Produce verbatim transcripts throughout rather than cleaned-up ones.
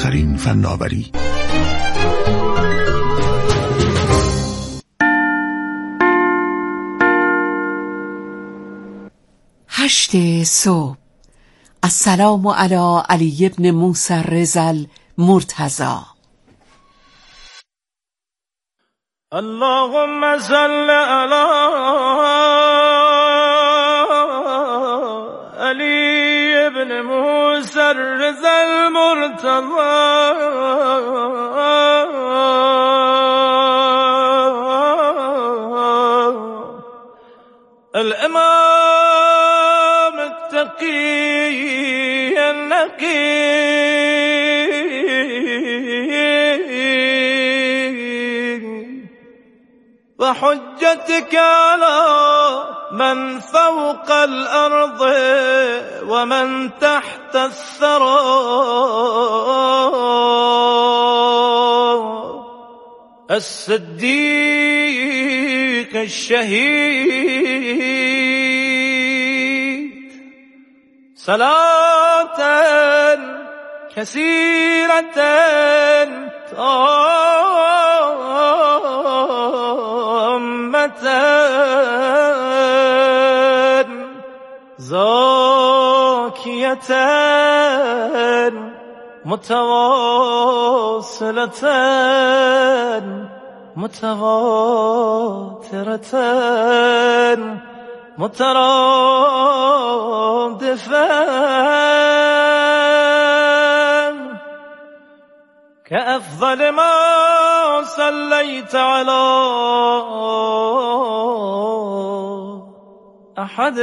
آخرین فناوری. هشت صبح. السلام علی علی ابن موسی رضا المرتضی. اللهم صل علی علی ابن موسی رضا المرتضی الامام التقی النقی وحجتك على من فوق الأرض ومن تحت الثرى الصديق الشهيد صلاة كثيرة تامة زاكية متواصلة متواترة مترادفة كأفضل ما صليت على أحد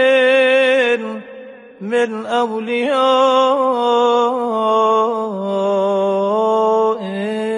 من أوليائه.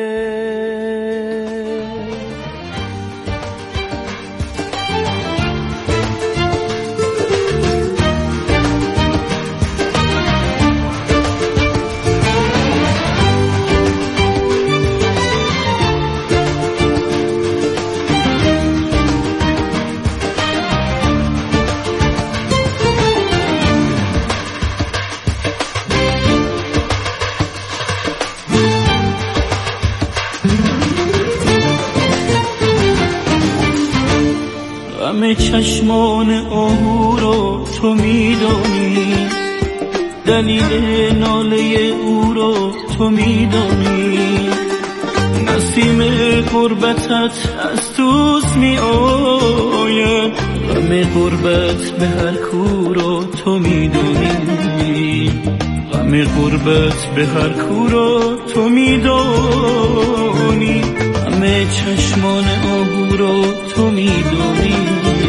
همه چشمان آهو رو تو میدانی، دلیل ناله او رو تو میدانی، نسیم غربتت از دوست می آید، غم غربت به هر کو رو تو میدانی، غم غربت به هر کو رو تو میدانی، همه چشمان آهو رو تو میدانی،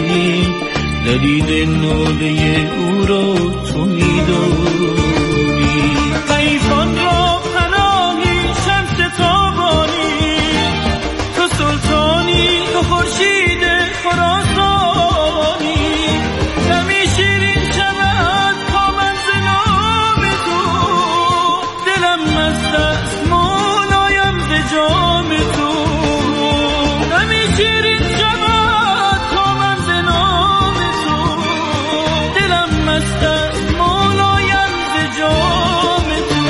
دلیل ناله او رو تو میدانی. غیبان را پناهی شمس تابانی، تو سلطانی تو خورشید خراسانی، دمی شیرین شود تا من ز نام تو، دلم مست است مولایم ز جام تو، دمی شیرین شود تا من ز نام تو، دلم مست است مولایم ز جام تو.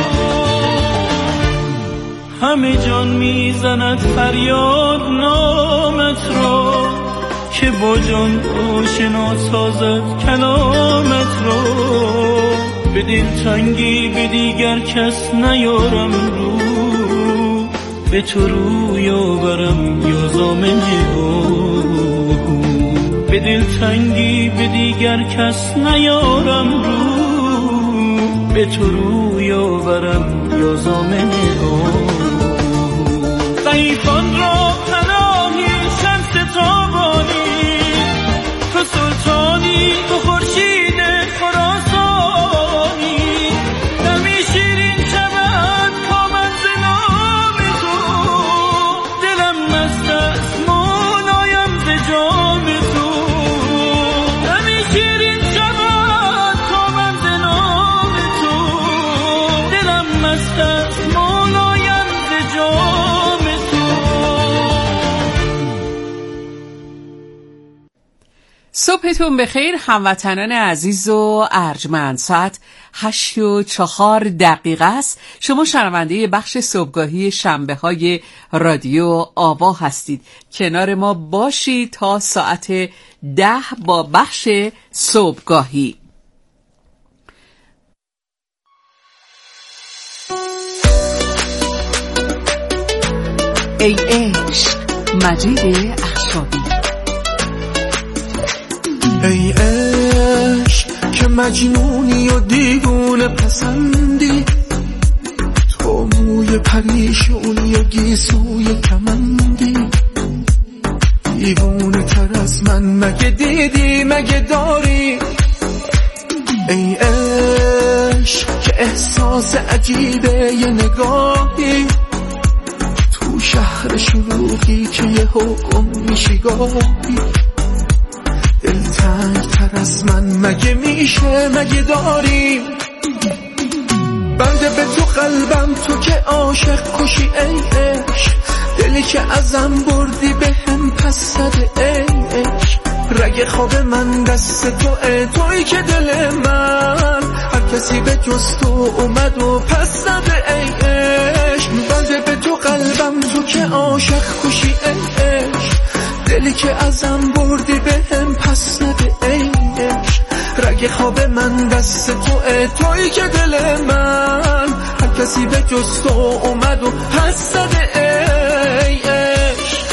همه جان میزند فریاد نامت را، که با جان آشنا سازد کلامت را، به دل تنگی به دیگر کس نیارم رو، به تو روی آورم یا زامن آهو، به دل تنگی به دیگر کس نیارم رو، به تو روی آورم یا زامن آهو. غیبان را پناهی شمس تابانی، تو سلطانی تو خورشید خراسانی، دمی شیرین شود تا من ز نام تو، دلم مست است مولایم ز جام تو، دمی شیرین شود تا من ز نام تو، دلم مست است مولایم ز جام تو. صبحتون بخیر هموطنان عزیز و ارجمند. ساعت هشت و چهار دقیقه است. شما شنونده بخش صبحگاهی شنبه های رادیو آوا هستید. کنار ما باشید تا ساعت ده با بخش صبحگاهی. ای عشق، مجید اخشابی. ای عشق که مجنونی و دیوونه پسندی، تو موی پریشونی و گیسوی کمندی، دیوونه تر از من مگه دیدی مگه داری؟ ای عشق که احساس عجیبه یه نگاهی، تو شهر شلوغی که یه حکم میشی گاهی، دلتنگ تر از من مگه میشه مگه داری؟ بنده به تو قلبم تو که عاشق کشی ای عشق، دلی که ازم بردی به هم پس زده ای عشق، رگ خواب من دست تو ای توی که دل من هر کسی به جز تو اومد و پس زده ای عشق. بنده به تو قلبم تو که عاشق کشی ای عشق، دلی که ازم بردی به هم پس نده ای عشق، رگ خواب من دست تو ای توی که دل من هر کسی به جز تو اومد و پس زده ای عشق.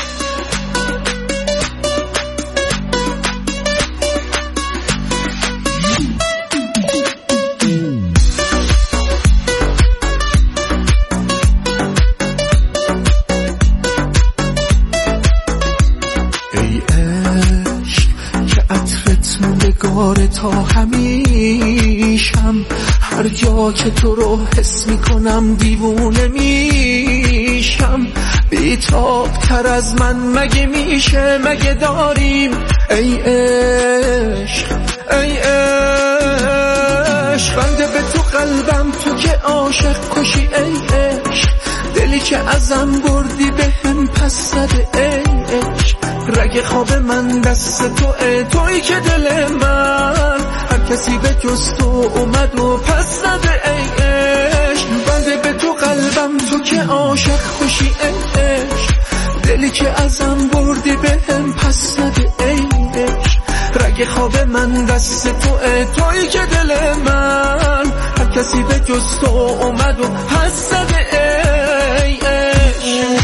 گاره تا همیشم، هر جا که تو رو حس میکنم دیوونه میشم، بیتاب تر از من مگه میشه مگه داریم؟ ای عشق ای عشق، بنده به تو قلبم تو که عاشق کشی ای عشق، دلی که ازم بردی به هم پس زده ای عشق، رگ خواب من دست تو ای توی که دل من هر کسی به جز تو اومد و پس زده ای عشق. بنده به تو قلبم تو که عاشق کشی ای عشق، دلی که ازم بردی به هم پس زده ای عشق، رگ خواب من دست تو ای توی که دل من هر کسی به جز تو اومد و پس زده ای عشق.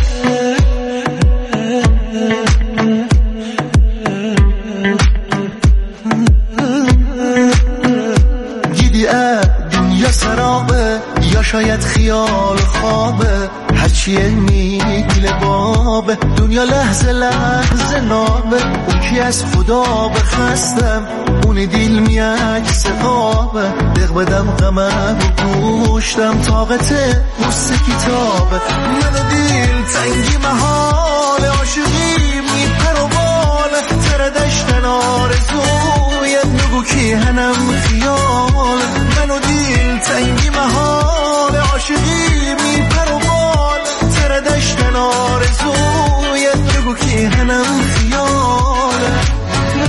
دنیا سرابه یا شاید خیال خوابه، هرچیه میگل بابه، دنیا لحظه لحظه نابه، اون کی از خدا بخستم اون دیل میاد سقابه، دق بدم غمم و گوشتم طاقت بوست کتابه، منو دیل تنگی محال عاشقی میپر و باله، تر دشتن آرزوی نگو کی هنم خیال، منو دیل تنگی محال عاشقی میپر و باله، تر دشتن آرزوی نگو کی هنم خیاله.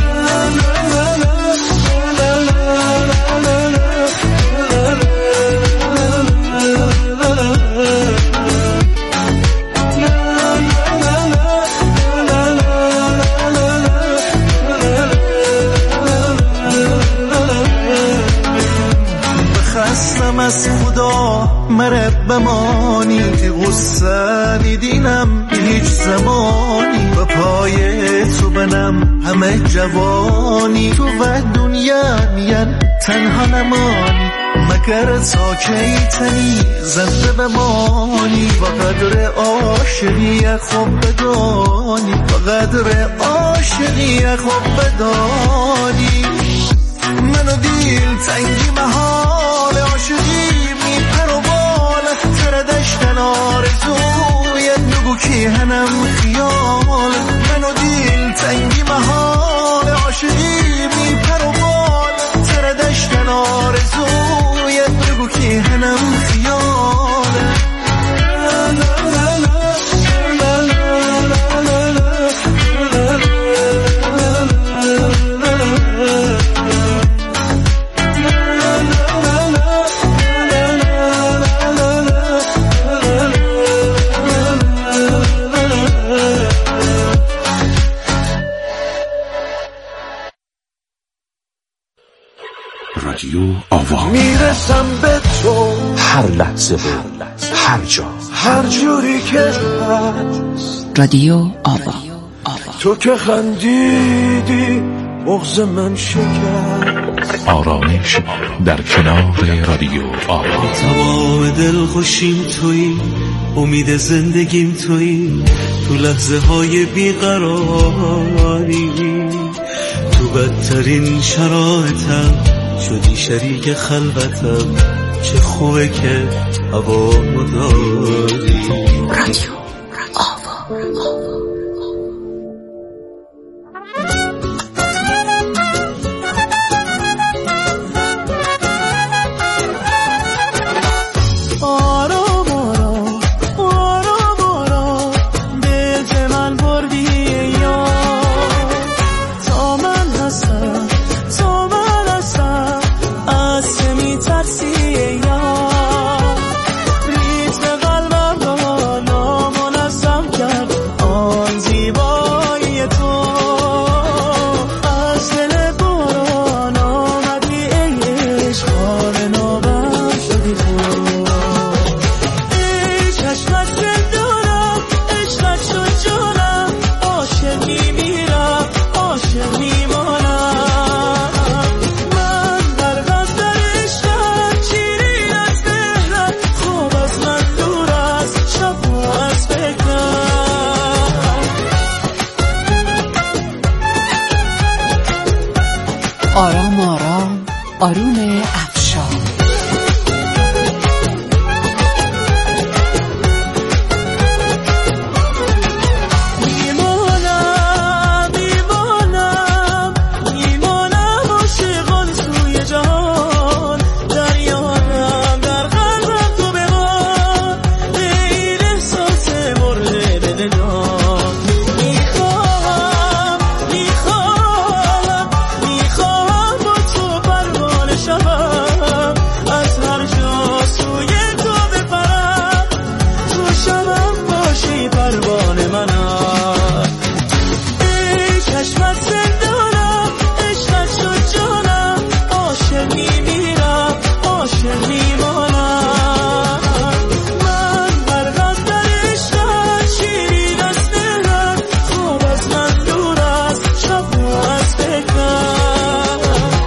بخستم از خدا مرب بمانی، غصه دیدینم هیچ زمانی، به پای تو بنم همه جوانی، تو و دنیا میان تنها نمانی، مگر تا کی تنی زنده بمانی، و قدر عاشقی خوب بدانی، و قدر عاشقی خوب بدانی، منو دیل تنگی محال عاشقی میپر و باله، تر دشتن آرزوی نگو کی هنم خیال، منو دیل تنگی محال عاشقی میپر و باله، تر دشتن آرزوی نگو کی هنم خیاله. رادیو آوا. میرسم به تو هر لحظه و هر جا، هر جوری که هست. رادیو آوا. تو که خندیدی مغز من شکست. آرامش در کنار رادیو آوا. تمام دل خوشیم تویی، امید زندگیم تویی، تو لحظه های بیقراری، تو بدترین شرایطم شدی شریک خلوتم. چه خوبه که هوا داری. رادیو آوا. آرام آرام آروم افشار. میمانم میمانم میمانم عاشقان توی جهان، دریانم در قلبم تو بمان، این احساس مرده بدنان. میخواهم میخواهم میخواهم با تو پروانه شوم، از هر جا سوی تو بپرم، تو شبم باشی پروانه منم. ای چشمت زندانم، عشقت شد جانم، عاشق میمیرم عاشق میمانم. من غرق در عشقت، شیرین از مهرت، خواب از من دور است، شب از فکرت.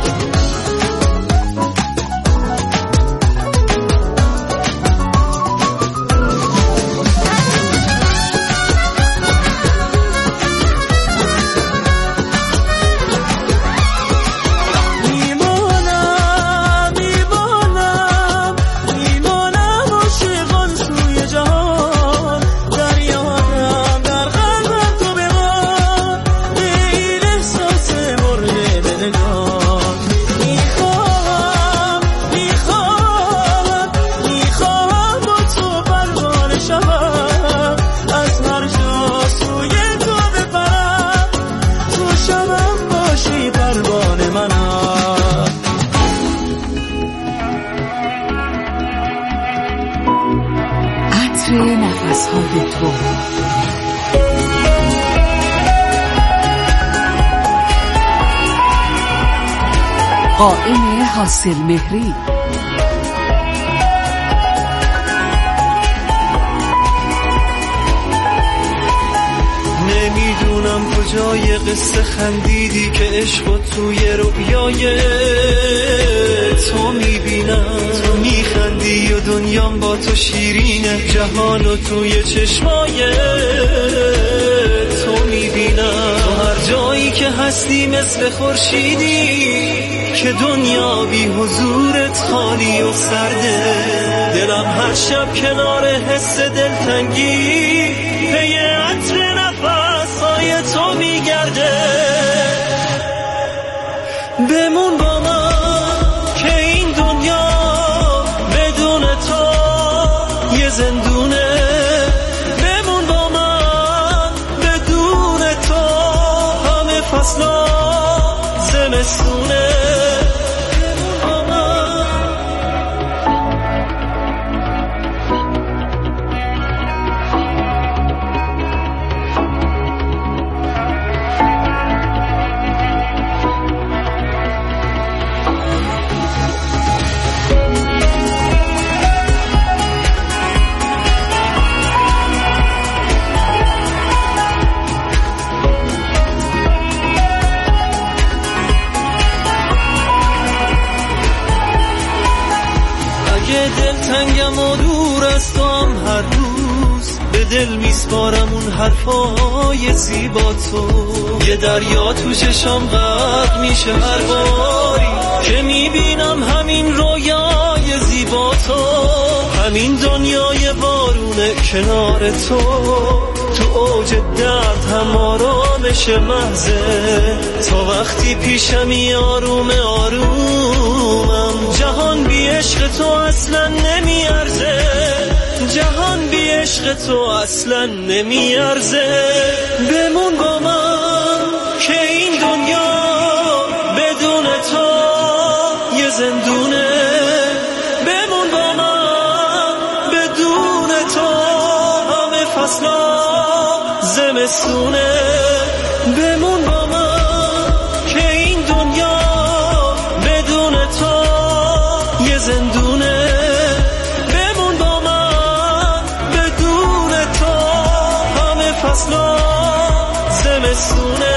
میمانم میمانم میمانم عاشقان توی جهان، دریانم در قلبم تو بمان، این احساس مرده بدنان. میخواهم میخواهم میخواهم با تو پروانه شوم، از هر جا سوی تو بپرم، تو شبم باشی پروانه منم. عطر نفس‌های تو. قائم حاصل مهری. نمیدونم کجای قصه خندیدی که عشق توی رویای تو میبینم. تو میخندی و دنیام با تو شیرینه، جهان و توی چشمای تو میبینم. تو هر جایی که هستی مثل خورشیدی که دنیا بی حضورت خالی و سرده. دلم هر شب کنار حس دلتنگی پی عطر نفس‌های تو میگرده. بمون با من که این دنیا بدون تو یه زندونه. بمون با من بدون تو همه فصلا زمستونه. بمون با من. دل میسپارم اون حرفای زیبا تو. یه دریا تو چشم غرق میشه هر باری که میبینم همین رویای زیبا تو، همین دنیای بارونه کنار تو. تو اوج درد هم آرامش محضه، تا وقتی پیشمی آروم آرومم. جهان بی عشق تو اصلا نمیارزه، جهان بی عشق تو اصلا نمیارزه. بمون با من که این دنیا بدون تو یه زندونه. بمون با من بدون تو همه فصلا زمستونه. بمون با من که این دنیا بدون تو یه زندونه. بمون با من بدون تو همه فصلا زمستونه.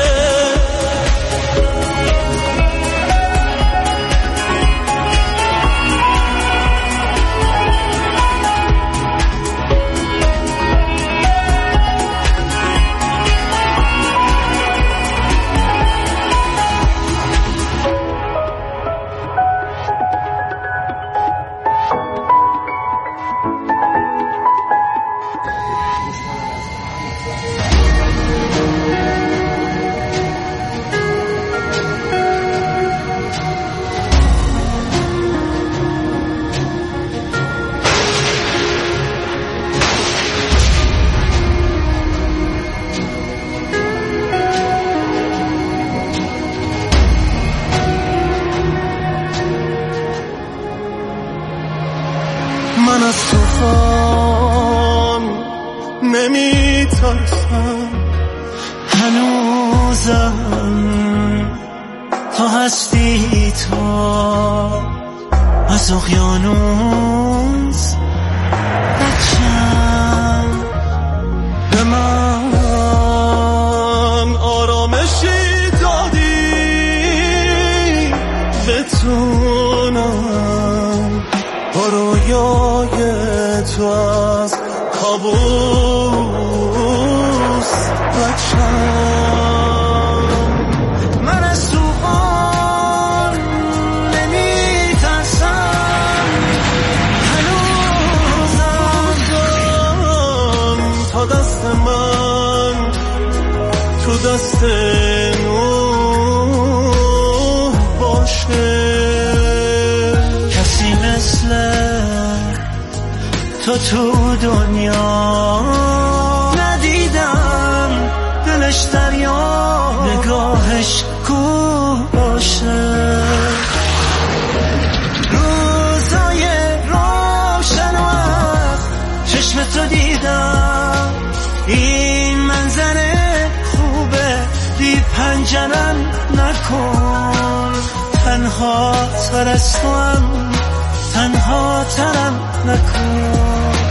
من از طوفان نمی ترسم، هنوزم تا هستی تو از اقیانوس بچم. به من آرامشی دادی بتونم با رویای تو از کابوس بچم. من از طوفان نمی ترسم، هنوزم تا دست من تو دست نوح باشه. کسی مثل تو تو دنیا ندیدم، دلش دریا نگاهش کوه باشه. روزای روشن وقت چشم تو دیدم، این منظره خوبه بی پنجرم نکن. تنها تر از توام، تنها ترم نکن.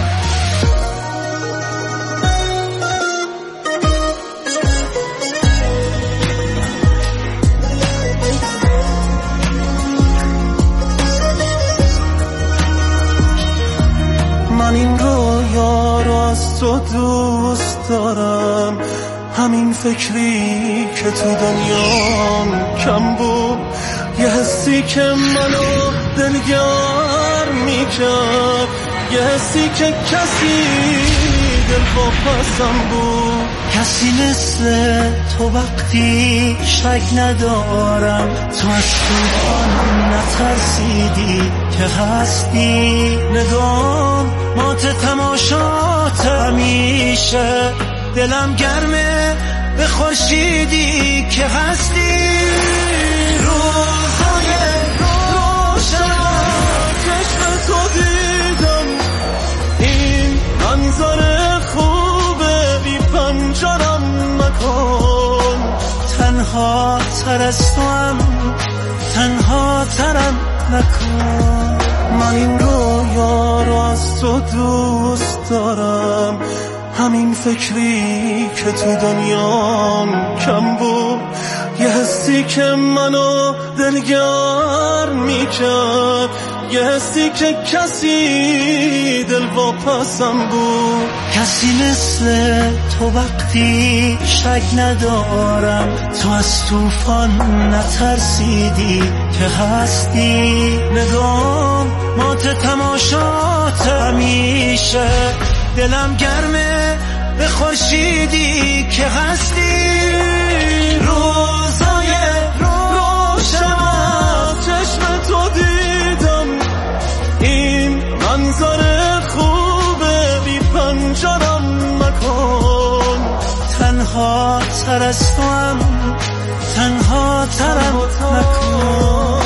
من این رویا رو از تو دوست دارم، همین فکری که تو دنیام کم بود، یه حسی که منو دلگرم میکرد، یه حسی که کسی دل واپسم بود. کسی مثل تو وقتی شک ندارم، تو از طوفان نترسیدی که هستی. نگام مات تماشات همیشه، دلم گرمه به خورشیدی که هستی. روزای روشن چشم تو دیدم، این منظر خوبه بی پنجرم مکن. تنها تر از توام، تنها ترم نکن. من این رویا رو از تو دوست دارم، همین فکری که تو دنیام کم بود، یه حسی که منو دلگرم میکرد، بایستی که کسی دل واپسم بود. کسی مثل تو وقتی شک ندارم، تو از طوفان نترسیدی که هستی. نگام مات تماشات همیشه، دلم گرمه به خورشیدی که هستی. روزای روشن چشم تو دیدم، این منظر خوبه بی پنجرم مکن. تنها تر از تو هم تنها ترم مکن.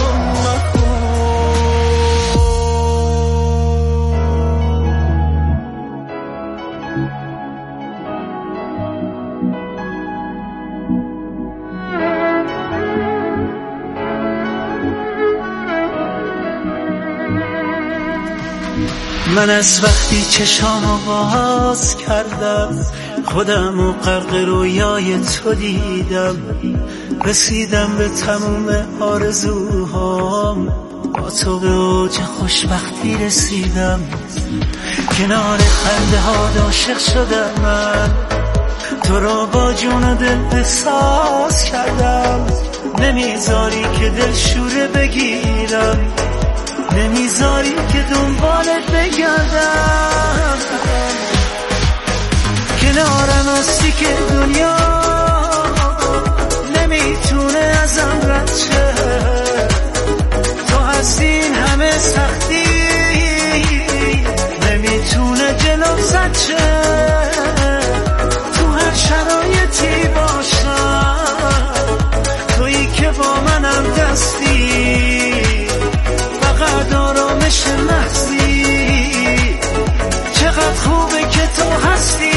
من از وقتی چشامو باز کردم، خودم و غرق رویای تو دیدم. رسیدم به تموم آرزوهام، با تو به اوج خوشبختی رسیدم. کنار خنده ها عاشق شدم من، تو رو با جون و دل احساس کردم. نمیذاری که دل شوره بگیرم، نمیذاری که دنبالت بگردم. کنارم هستی که دنیا نمیتونه ازم رد شه. تو هستین همه سختی نمیتونه جلوم زد شه. تو هر شرایطی باشم، تویی که با منم دستی. فقط آرامش محضی، چقدر خوبه که تو هستی.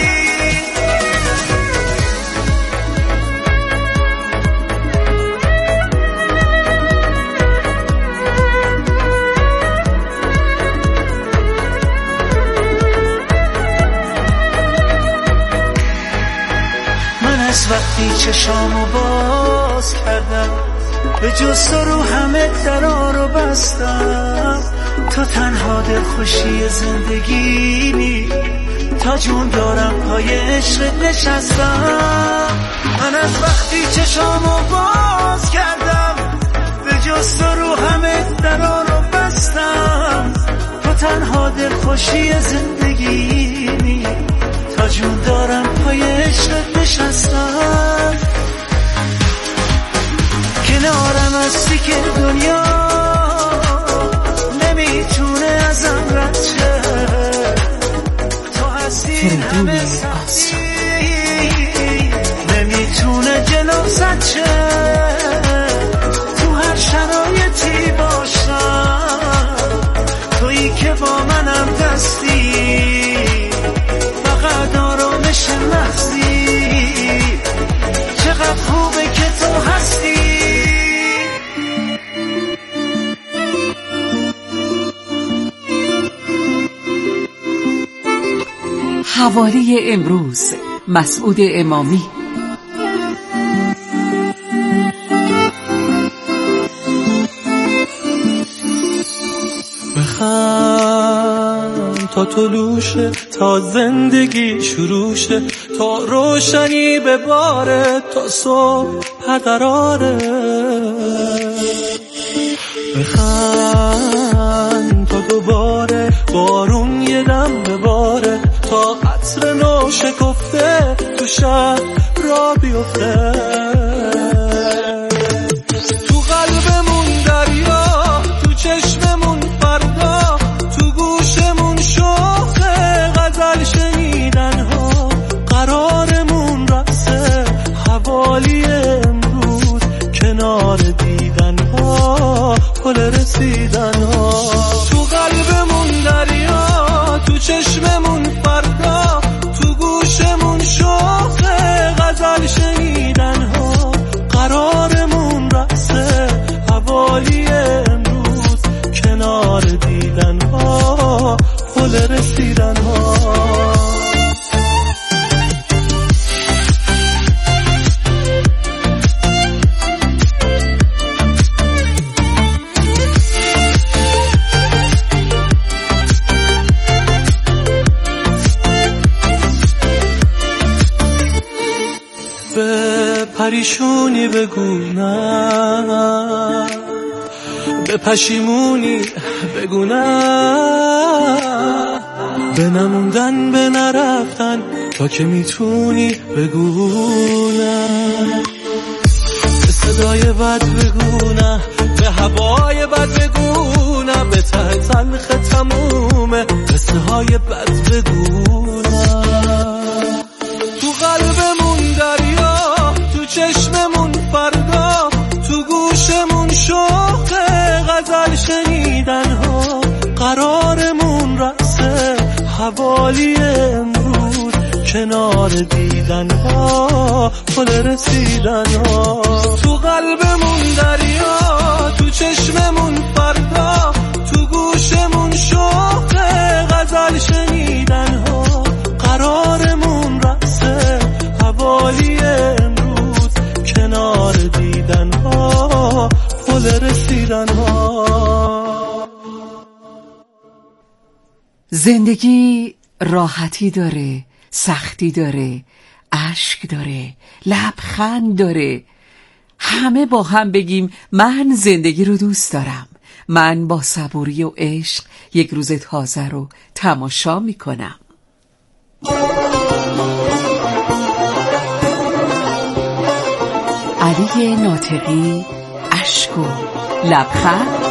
من از وقتی چشامو باز کردم، به جز تو رو همه درا رو بستم. تو تنها دل خوشی زندگیمی، تا جون دارم پای عشق نشستم. من از وقتی چشامو باز کردم، به جز تو رو همه درا رو بستم. تو تنها دل خوشی زندگیمی، تا جون دارم پای عشق نشستم. کنارم هستی که دنیا نمیتونه ازم رد شه. تو هستی همه سختی نمیتونه جلو زد شه. تو هر شرایطی باشم، تویی که با منم دستی. فقط آرامش محضی، چقدر خوبه که تو هستی. حوالی امروز، مسعود امامی. بخند تا طلوشه، تا زندگی شروع شه، تا روشنی به باره، تا صبح پرقراره. بخند تا دوباره بارون یه دم بباره، تا عطر نو شکفته تو شهر را بیفته. تو قلبمون دریا، تو چشممون فردا، تو گوشمون شوخه غزل شنیدن ها. قرارمون رقصه حوالی امروز، کنار دیدن ها، پل رسیدن ها. تو قلبمون دریا، تو چشممون فردا، تو گوشمون شوخه غزل شنیدن ها. پریشونی بگو نه، به پشیمونی بگو نه، به نموندن به نرفتن تا که میتونی بگو نه، به صدای بد بگو نه، به هوای بد بگو نه، به ته تلخ تمومه قصه های بد بگو نه. تو قلبمون دریا، تو چشممون فردا، تو گوشمون شوق غزل شنیدن ها، قرارمون رقصه حوالی امروز، کنار دیدن ها پل رسیدن ها. تو قلبمون دریا، تو چشممون فردا، تو گوشمون شوق غزل شنیدن ها، قرارمون رقصه حوالی امروز، کنار دیدن ها پل رسیدن ها. زندگی راحتی داره، سختی داره، اشک داره، لبخند داره. همه با هم بگیم من زندگی رو دوست دارم، من با صبوری و عشق یک روز تازه رو تماشا میکنم. علی ناطقی، اشک و لبخند.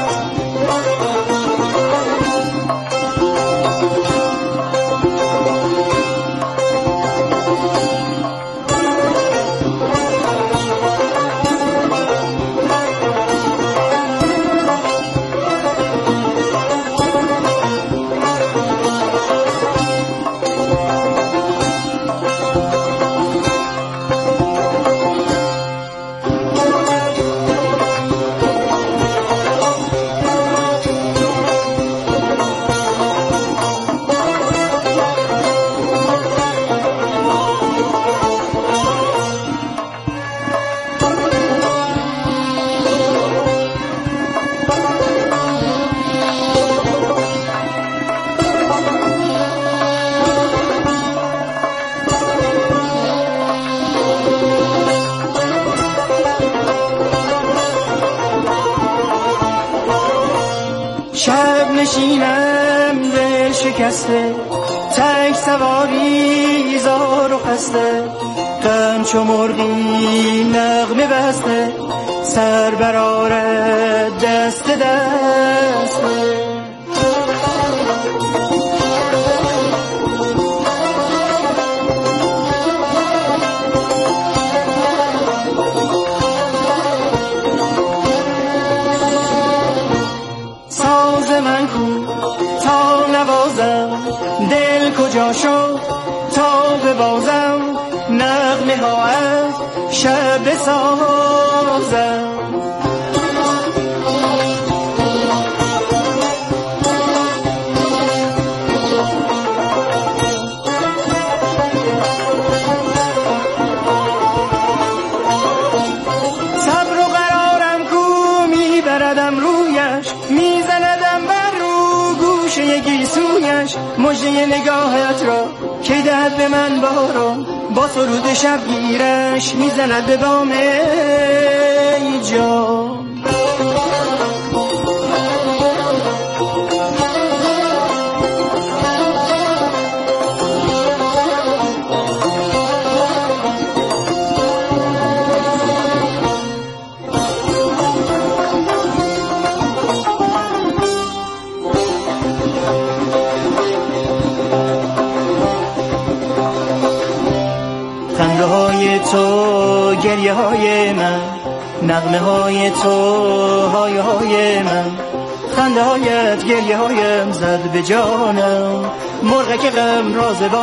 شب نشینم دل شکسته، تک سواری زار و خسته، غم چو مرغی نغمه بسته، سر برآرد دست دسته. دل کجا شد تا ببازم، نغمه ها از شب بسازم. صبر و قرارم کو میبردم رویش، میزندم بر رو گوشه گیسویش، مژده نگاهت را که دهد به من باران، با سرود شبگیرش میزند به بام ای جان. خنده های تو گریه های من، نغمه های تو های های من، خنده هایت گریه هایم زد به جانم، مرغک غم راز